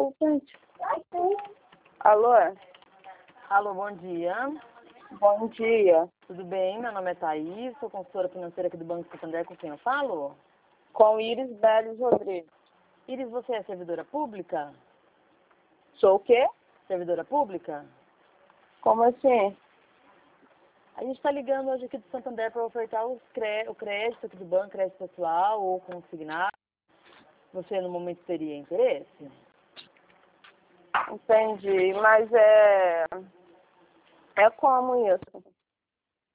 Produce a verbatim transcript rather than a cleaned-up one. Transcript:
Ô, gente. Alô? Alô, bom dia. Bom dia. Tudo bem? Meu nome é Thaís, sou consultora financeira aqui do Banco Santander, com quem eu falo? Com Iris Beles Rodrigues. Iris, você é servidora pública? Sou o quê? Servidora pública? Como assim? A gente está ligando hoje aqui do Santander para ofertar os cre... o crédito aqui do banco, crédito pessoal ou consignado. Você no momento teria interesse? Entendi, mas é... É como isso?